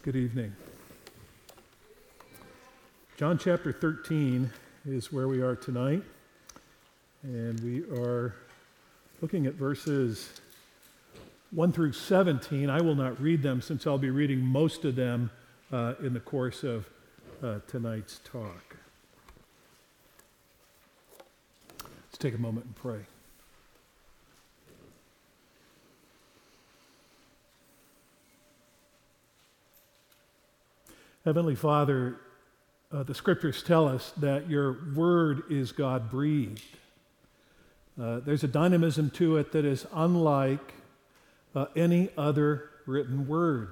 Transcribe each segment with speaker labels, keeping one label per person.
Speaker 1: Good evening. John chapter 13 is where we are tonight, and we are looking at verses 1 through 17. I will not read them since I'll be reading most of them in the course of tonight's talk. Let's take a moment and pray. Heavenly Father, the scriptures tell us that your word is God-breathed. There's a dynamism to it that is unlike any other written word,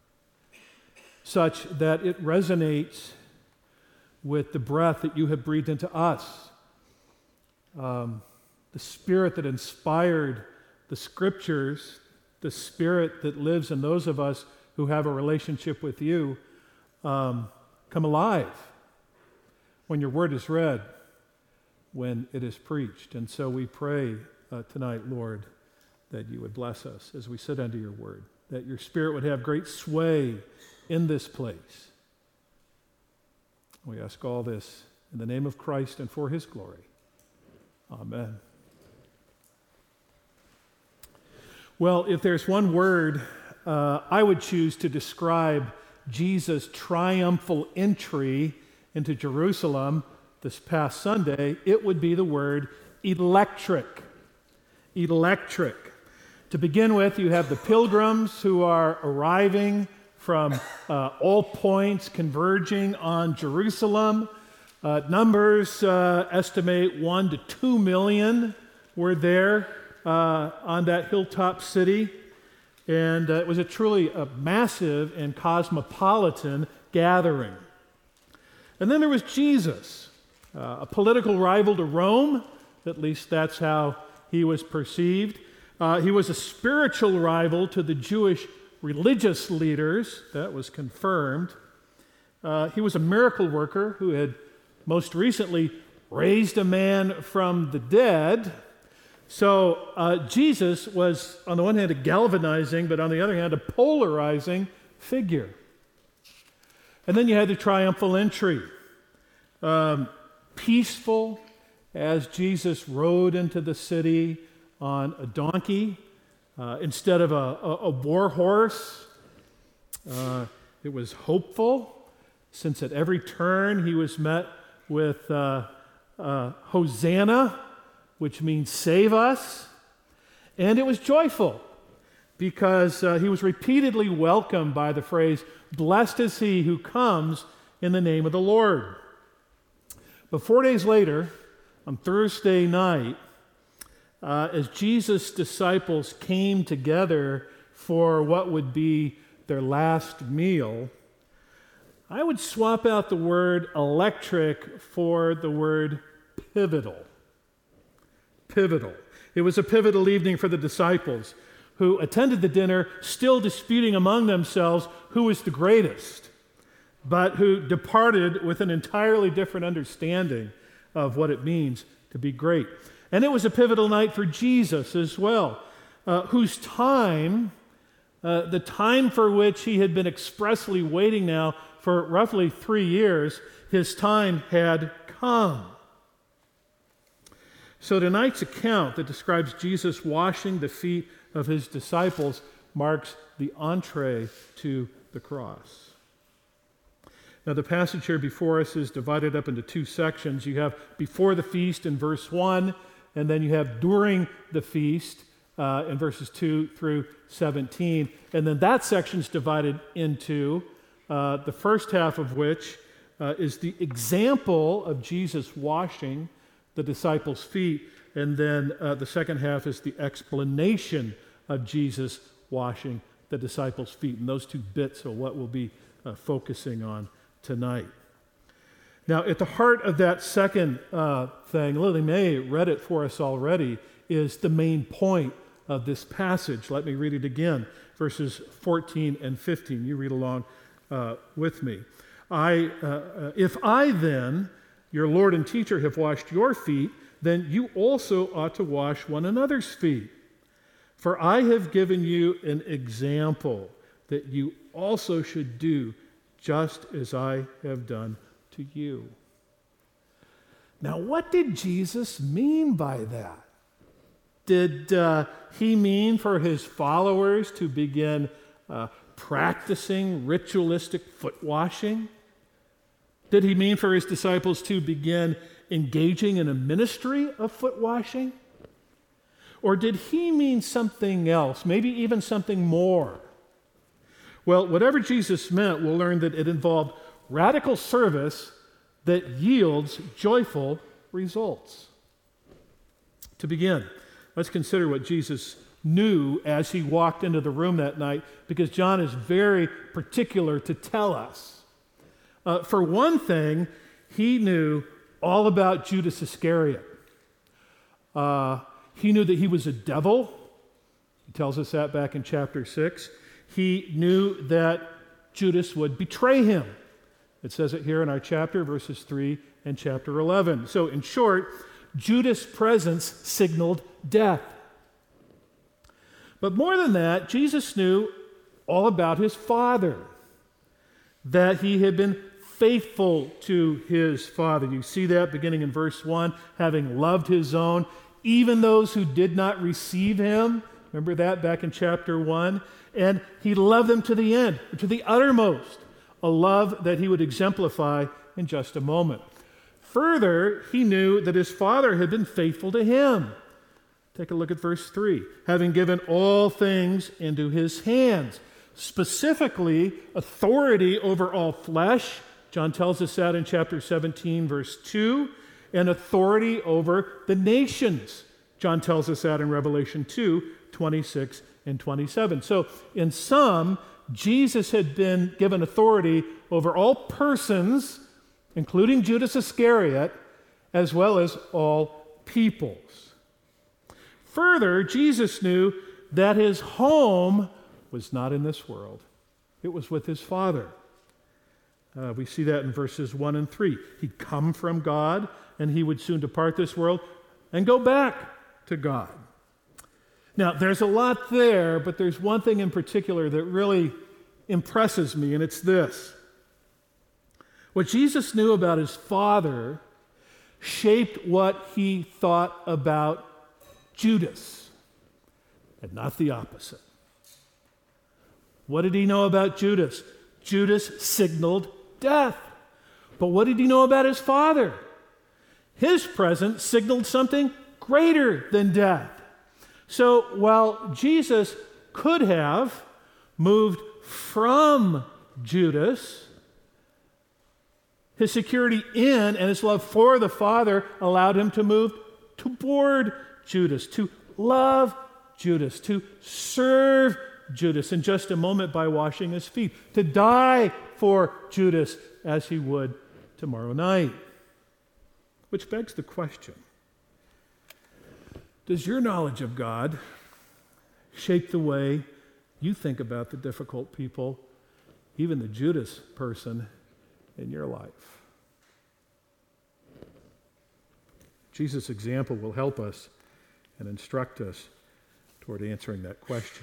Speaker 1: such that it resonates with the breath that you have breathed into us. The Spirit that inspired the scriptures, the Spirit that lives in those of us who have a relationship with you, come alive when your word is read, when it is preached. And so we pray tonight, Lord, that you would bless us as we sit under your word, that your Spirit would have great sway in this place. We ask all this in the name of Christ and for his glory. Amen. Well, if there's one word I would choose to describe Jesus' triumphal entry into Jerusalem this past Sunday, it would be the word electric. Electric. To begin with, you have the pilgrims who are arriving from all points, converging on Jerusalem. Numbers estimate 1 to 2 million were there on that hilltop city. And it was a massive and cosmopolitan gathering. And then there was Jesus, a political rival to Rome. At least that's how he was perceived. He was a spiritual rival to the Jewish religious leaders. That was confirmed. He was a miracle worker who had most recently raised a man from the dead. So Jesus was, on the one hand, a galvanizing, but on the other hand, a polarizing figure. And then you had the triumphal entry. Peaceful as Jesus rode into the city on a donkey instead of a war horse. It was hopeful, since at every turn he was met with Hosanna, which means save us. And it was joyful because he was repeatedly welcomed by the phrase, "Blessed is he who comes in the name of the Lord." But 4 days later, on Thursday night, as Jesus' disciples came together for what would be their last meal, I would swap out the word electric for the word pivotal. Pivotal. It was a pivotal evening for the disciples who attended the dinner still disputing among themselves who was the greatest, but who departed with an entirely different understanding of what it means to be great. And it was a pivotal night for Jesus as well, whose time, the time for which he had been expressly waiting now for roughly 3 years, his time had come. So tonight's account that describes Jesus washing the feet of his disciples marks the entree to the cross. Now the passage here before us is divided up into two sections. You have before the feast in verse 1, and then you have during the feast in verses 2 through 17. And then that section is divided into the first half of which is the example of Jesus washing the disciples' feet, and then the second half is the explanation of Jesus washing the disciples' feet. And those two bits are what we'll be focusing on tonight. Now, at the heart of that second thing, Lily May read it for us already, is the main point of this passage. Let me read it again, verses 14 and 15. You read along with me. If I then, your Lord and teacher, have washed your feet, then you also ought to wash one another's feet. For I have given you an example that you also should do just as I have done to you. Now, what did Jesus mean by that? Did he mean for his followers to begin practicing ritualistic foot washing? Did he mean for his disciples to begin engaging in a ministry of foot washing? Or did he mean something else, maybe even something more? Well, whatever Jesus meant, we'll learn that it involved radical service that yields joyful results. To begin, let's consider what Jesus knew as he walked into the room that night, because John is very particular to tell us. For one thing, he knew all about Judas Iscariot. He knew that he was a devil. He tells us that back in chapter 6. He knew that Judas would betray him. It says it here in our chapter, verses 3 and chapter 11. So in short, Judas' presence signaled death. But more than that, Jesus knew all about his Father, that he had been faithful to his Father. You see that beginning in verse 1, having loved his own, even those who did not receive him. Remember that back in chapter 1? And he loved them to the end, to the uttermost, a love that he would exemplify in just a moment. Further, he knew that his Father had been faithful to him. Take a look at verse 3. Having given all things into his hands, specifically authority over all flesh. John tells us that in chapter 17, verse 2, and authority over the nations. John tells us that in Revelation 2, 26 and 27. So in sum, Jesus had been given authority over all persons, including Judas Iscariot, as well as all peoples. Further, Jesus knew that his home was not in this world. It was with his Father. We see that in verses 1 and 3. He'd come from God, and he would soon depart this world and go back to God. Now, there's a lot there, but there's one thing in particular that really impresses me, and it's this. What Jesus knew about his Father shaped what he thought about Judas, and not the opposite. What did he know about Judas? Judas signaled death. But what did he know about his Father? His presence signaled something greater than death. So while Jesus could have moved from Judas, his security in and his love for the Father allowed him to move toward Judas, to love Judas, to serve Judas in just a moment by washing his feet, to die for Judas as he would tomorrow night. Which begs the question, does your knowledge of God shape the way you think about the difficult people, even the Judas person in your life? Jesus' example will help us and instruct us toward answering that question.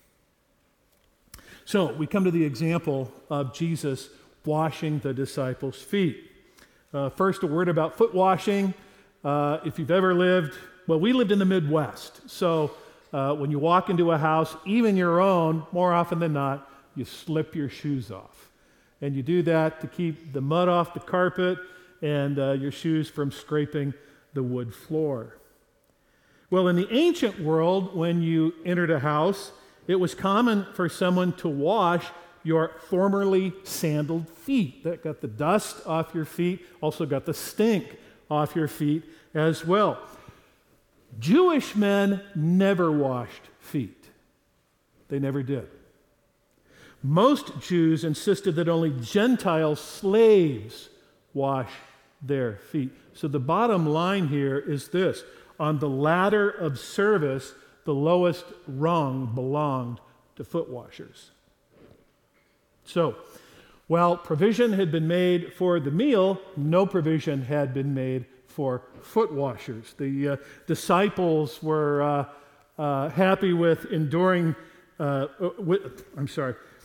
Speaker 1: So we come to the example of Jesus washing the disciples' feet. First, a word about foot washing. If you've ever lived, well, we lived in the Midwest. So when you walk into a house, even your own, more often than not, you slip your shoes off. And you do that to keep the mud off the carpet and your shoes from scraping the wood floor. Well, in the ancient world, when you entered a house, it was common for someone to wash your formerly sandaled feet. That got the dust off your feet, also got the stink off your feet as well. Jewish men never washed feet. They never did. Most Jews insisted that only Gentile slaves wash their feet. So the bottom line here is this. On the ladder of service, the lowest rung belonged to foot washers. So, while provision had been made for the meal, no provision had been made for foot washers. The disciples were happy with enduring,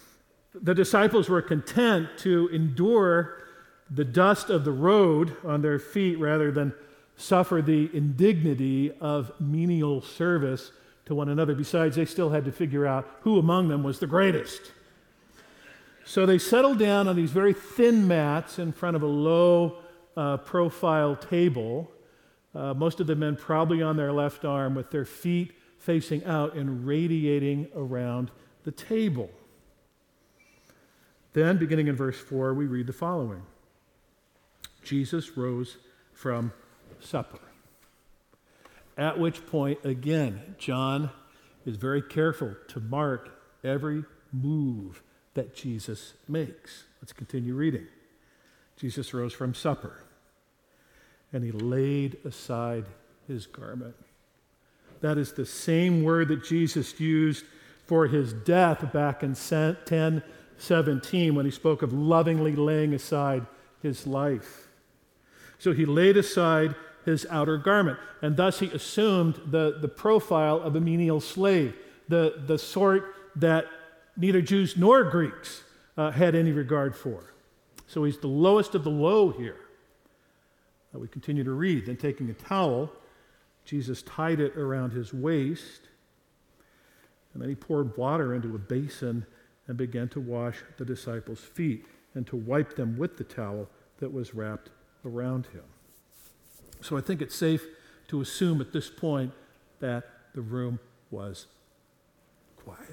Speaker 1: The disciples were content to endure the dust of the road on their feet rather than suffer the indignity of menial service to one another. Besides, they still had to figure out who among them was the greatest. So they settled down on these very thin mats in front of a low profile table, most of the men probably on their left arm with their feet facing out and radiating around the table. Then, beginning in verse 4, we read the following. Jesus rose from supper. At which point, again, John is very careful to mark every move that Jesus makes. Let's continue reading. Jesus rose from supper, and he laid aside his garment. That is the same word that Jesus used for his death back in 10:17 when he spoke of lovingly laying aside his life. So he laid aside his outer garment, and thus he assumed the profile of a menial slave, the sort that neither Jews nor Greeks had any regard for. So he's the lowest of the low here. We continue to read. Then taking a towel, Jesus tied it around his waist, and then he poured water into a basin and began to wash the disciples' feet and to wipe them with the towel that was wrapped around him. So I think it's safe to assume at this point that the room was quiet.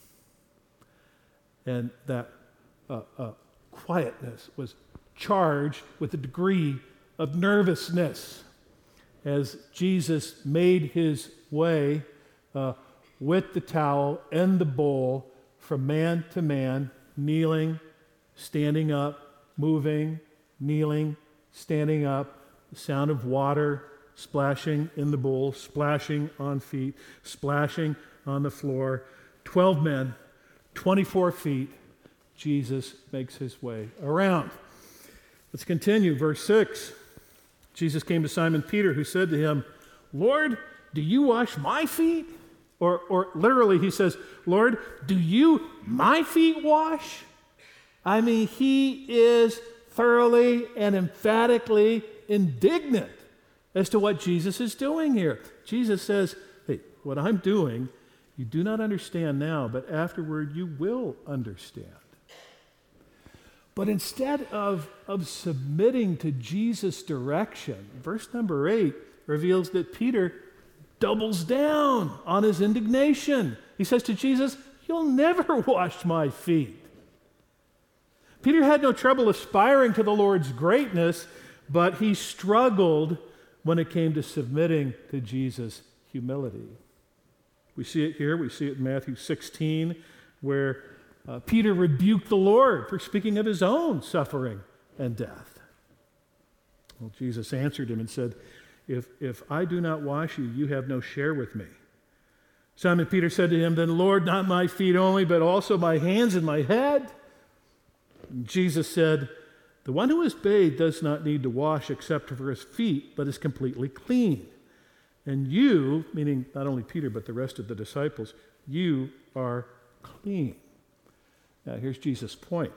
Speaker 1: And that quietness was charged with a degree of nervousness as Jesus made his way with the towel and the bowl from man to man, kneeling, standing up, moving, kneeling, standing up, the sound of water splashing in the bowl, splashing on feet, splashing on the floor. 12 men, 24 feet, Jesus makes his way around. Let's continue, verse 6. Jesus came to Simon Peter, who said to him, "Lord, do you wash my feet?" Or literally he says, "Lord, do you my feet wash?" I mean, he is thoroughly and emphatically indignant as to what Jesus is doing here. Jesus says, hey, what I'm doing, you do not understand now, but afterward you will understand. But instead of submitting to Jesus' direction, verse number 8 reveals that Peter doubles down on his indignation. He says to Jesus, "You'll never wash my feet." Peter had no trouble aspiring to the Lord's greatness, but he struggled when it came to submitting to Jesus' humility. We see it here. We see it in Matthew 16, where Peter rebuked the Lord for speaking of his own suffering and death. Well, Jesus answered him and said, If I do not wash you, you have no share with me. Simon Peter said to him, "Then, Lord, not my feet only, but also my hands and my head." And Jesus said, "The one who is bathed does not need to wash except for his feet, but is completely clean. And you," meaning not only Peter, but the rest of the disciples, "you are clean." Now, here's Jesus' point.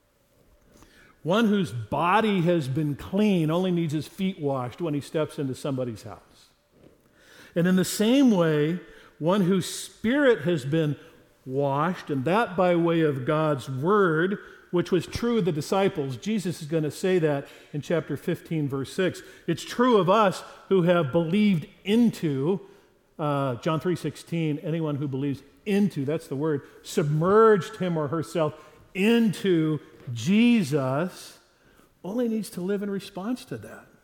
Speaker 1: One whose body has been clean only needs his feet washed when he steps into somebody's house. And in the same way, one whose spirit has been washed, and that by way of God's word, which was true of the disciples. Jesus is going to say that in chapter 15, verse 6. It's true of us who have believed into, John 3:16, anyone who believes into, that's the word, submerged him or herself into Jesus, only needs to live in response to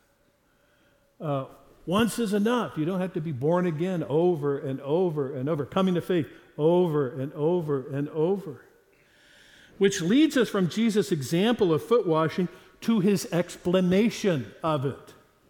Speaker 1: that. Once is enough. You don't have to be born again over and over and over, coming to faith over and over and over. Which leads us from Jesus' example of foot washing to his explanation of it.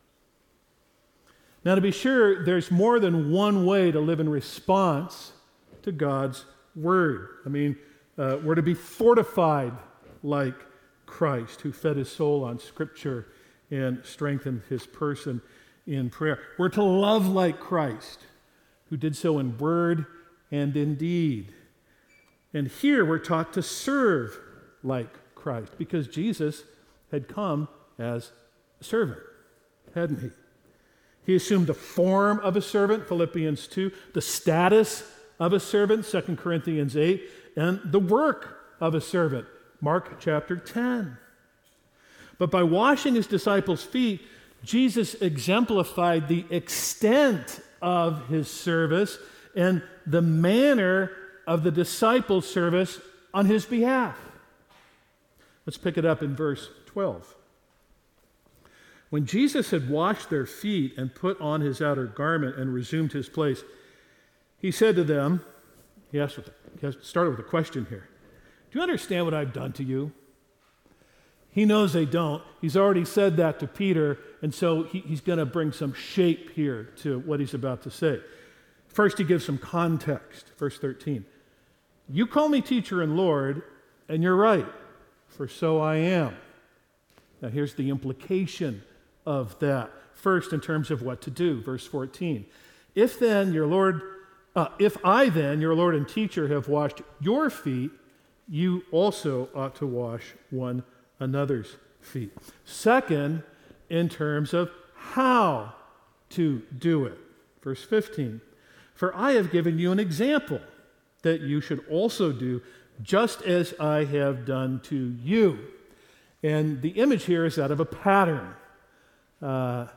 Speaker 1: Now, to be sure, there's more than one way to live in response to God's word. I mean, we're to be fortified like Christ, who fed his soul on Scripture and strengthened his person in prayer. We're to love like Christ, who did so in word and in deed. And here we're taught to serve like Christ, because Jesus had come as a servant, hadn't he? He assumed the form of a servant, Philippians 2, the status of a servant, 2 Corinthians 8, and the work of a servant, Mark chapter 10. But by washing his disciples' feet, Jesus exemplified the extent of his service and the manner of the disciples' service on his behalf. Let's pick it up in verse 12. When Jesus had washed their feet and put on his outer garment and resumed his place, he said to them, he started with a question here. Do you understand what I've done to you? He knows they don't. He's already said that to Peter, and so he's going to bring some shape here to what he's about to say. First, he gives some context. Verse 13. You call me teacher and Lord, and you're right, for so I am. Now, here's the implication of that. First, in terms of what to do. Verse 14. If I then, your Lord and teacher, have washed your feet, you also ought to wash one another's feet. Second, in terms of how to do it. Verse 15. For I have given you an example that you should also do just as I have done to you. And the image here is that of a pattern. By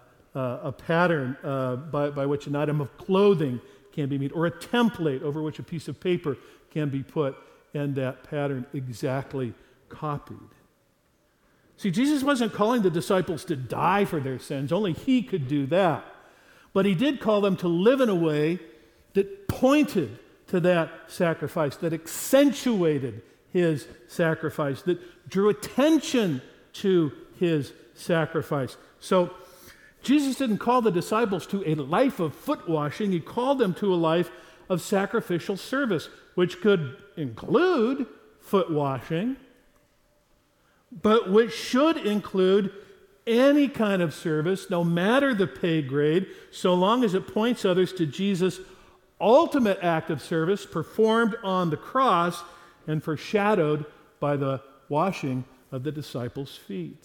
Speaker 1: which an item of clothing can be made, or a template over which a piece of paper can be put, and that pattern exactly copied. See, Jesus wasn't calling the disciples to die for their sins. Only he could do that. But he did call them to live in a way that pointed to that sacrifice, that accentuated his sacrifice, that drew attention to his sacrifice. So Jesus didn't call the disciples to a life of foot washing. He called them to a life of sacrificial service, which could include foot washing, but which should include any kind of service, no matter the pay grade, so long as it points others to Jesus' ultimate act of service performed on the cross and foreshadowed by the washing of the disciples' feet.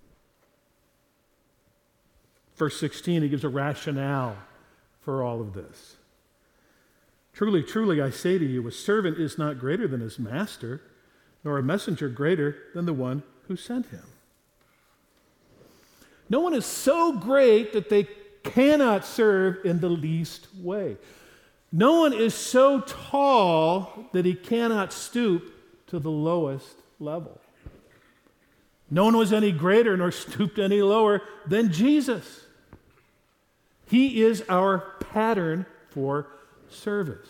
Speaker 1: Verse 16, he gives a rationale for all of this. Truly, truly, I say to you, a servant is not greater than his master, nor a messenger greater than the one who sent him. No one is so great that they cannot serve in the least way. No one is so tall that he cannot stoop to the lowest level. No one was any greater nor stooped any lower than Jesus. He is our pattern for service.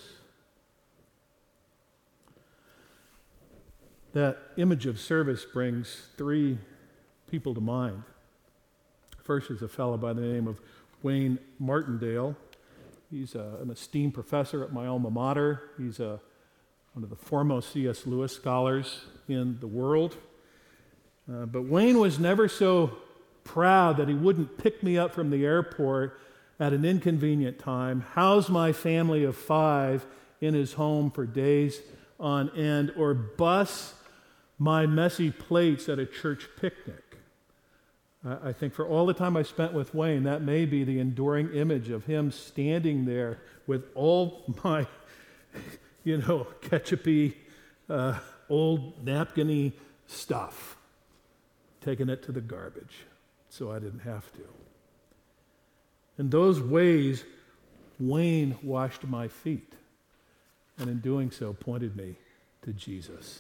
Speaker 1: That image of service brings three people to mind. First is a fellow by the name of Wayne Martindale. He's an esteemed professor at my alma mater. He's one of the foremost C.S. Lewis scholars in the world. But Wayne was never so proud that he wouldn't pick me up from the airport at an inconvenient time, house my family of 5 in his home for days on end, or bus my messy plates at a church picnic. I think for all the time I spent with Wayne, that may be the enduring image of him standing there with all my, ketchupy, old napkin-y stuff, taking it to the garbage so I didn't have to. In those ways, Wayne washed my feet, and in doing so pointed me to Jesus.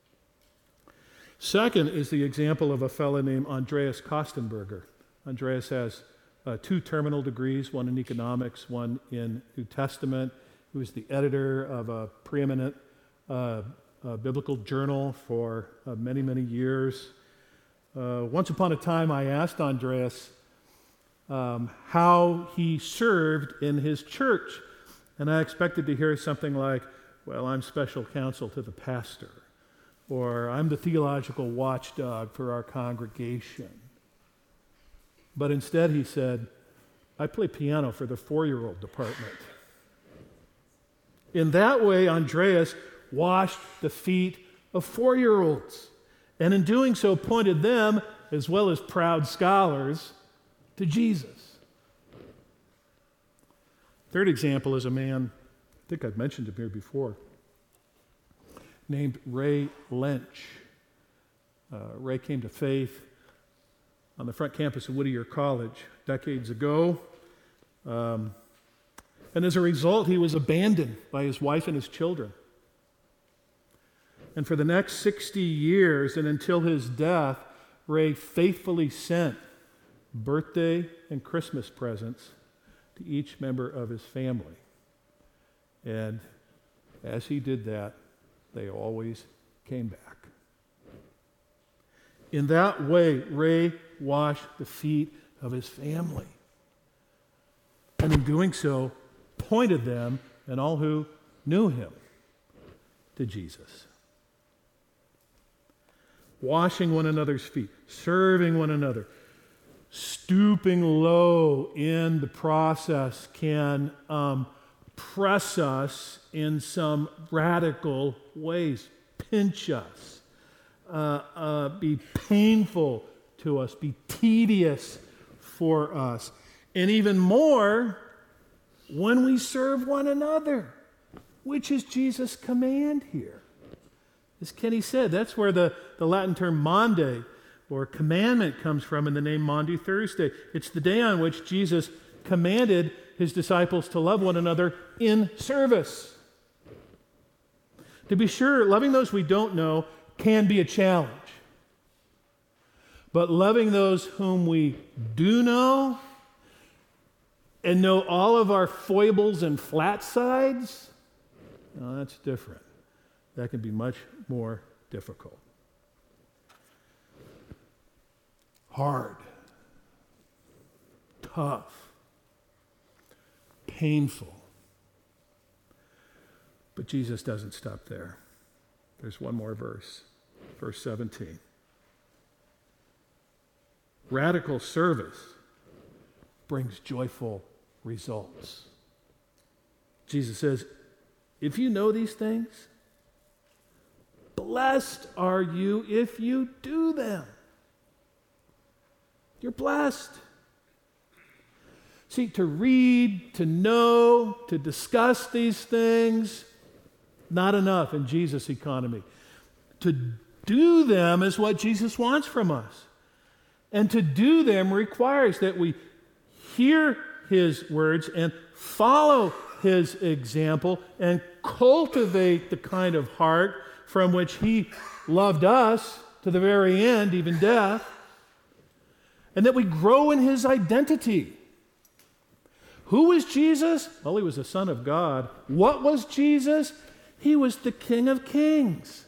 Speaker 1: Second is the example of a fellow named Andreas Kostenberger. Andreas has 2 terminal degrees, one in economics, one in New Testament. He was the editor of a preeminent biblical journal for many, many years. Once upon a time, I asked Andreas how he served in his church, and I expected to hear something like, well, I'm special counsel to the pastor, or I'm the theological watchdog for our congregation. But instead he said, I play piano for the 4-year-old department. In that way, Andreas washed the feet of 4-year-olds, and in doing so pointed them, as well as proud scholars, to Jesus. Third example is a man, I think I've mentioned him here before, named Ray Lynch. Ray came to faith on the front campus of Whittier College decades ago. And as a result, he was abandoned by his wife and his children. And for the next 60 years and until his death, Ray faithfully sent birthday and Christmas presents to each member of his family. And as he did that, they always came back. In that way, Ray washed the feet of his family. And in doing so, pointed them and all who knew him to Jesus. Washing one another's feet, serving one another, stooping low in the process can press us in some radical ways, pinch us, be painful to us, be tedious for us. And even more, when we serve one another, which is Jesus' command here. As Kenny said, that's where the Latin term Maundy, or commandment, comes from in the name Maundy Thursday. It's the day on which Jesus commanded his disciples to love one another in service. To be sure, loving those we don't know can be a challenge. But loving those whom we do know and know all of our foibles and flat sides, no, that's different. That can be much more difficult. Hard, tough, painful. But Jesus doesn't stop there. There's one more verse, verse 17. Radical service brings joyful results. Jesus says, if you know these things, blessed are you if you do them. You're blessed. See, to read, to know, to discuss these things, not enough in Jesus' economy. To do them is what Jesus wants from us. And to do them requires that we hear his words and follow his example and cultivate the kind of heart from which he loved us to the very end, even death, and that we grow in his identity. Who is Jesus? Well, he was the Son of God. What was Jesus? He was the King of Kings.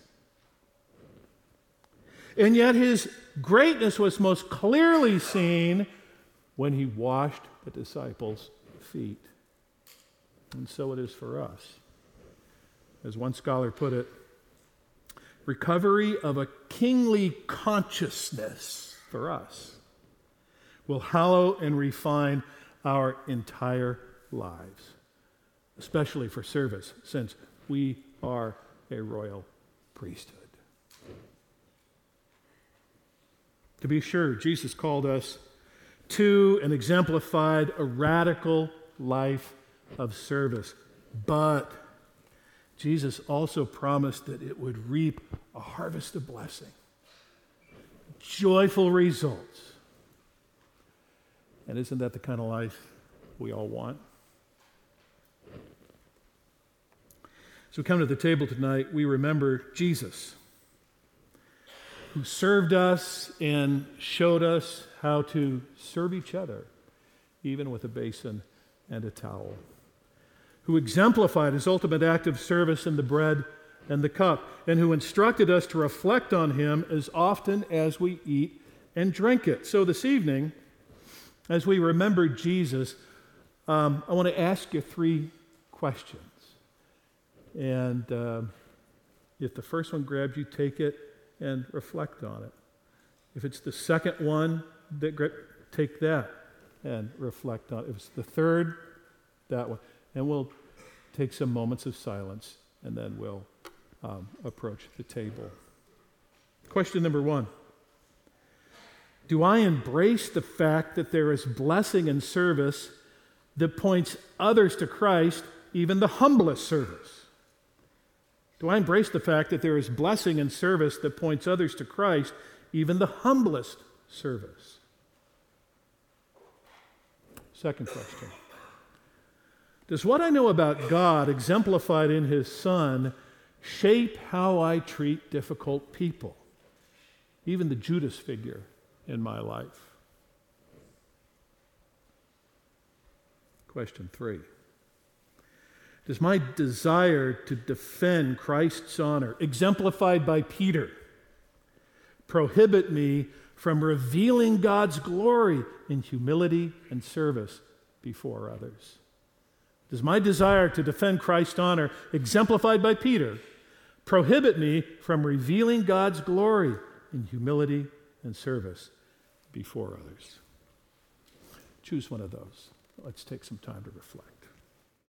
Speaker 1: And yet his greatness was most clearly seen when he washed the disciples' feet. And so it is for us. As one scholar put it, recovery of a kingly consciousness for us will hallow and refine our entire lives, especially for service, since we are a royal priesthood. To be sure, Jesus called us to and exemplified a radical life of service, but Jesus also promised that it would reap a harvest of blessing, joyful results. And isn't that the kind of life we all want? So we come to the table tonight, we remember Jesus, who served us and showed us how to serve each other, even with a basin and a towel, who exemplified his ultimate act of service in the bread and the cup, and who instructed us to reflect on him as often as we eat and drink it. So this evening, as we remember Jesus, I want to ask you 3 questions. And if the first one grabs you, take it and reflect on it. If it's the second one, take that and reflect on it. If it's the third, that one. And we'll take some moments of silence, and then we'll approach the table. Question number 1. Do I embrace the fact that there is blessing in service that points others to Christ, even the humblest service? Do I embrace the fact that there is blessing in service that points others to Christ, even the humblest service? Second question. Does what I know about God, exemplified in His Son, shape how I treat difficult people, even the Judas figure in my life? Question 3. Does my desire to defend Christ's honor, exemplified by Peter, prohibit me from revealing God's glory in humility and service before others? Does my desire to defend Christ's honor, exemplified by Peter, prohibit me from revealing God's glory in humility and service before others? Choose one of those. Let's take some time to reflect.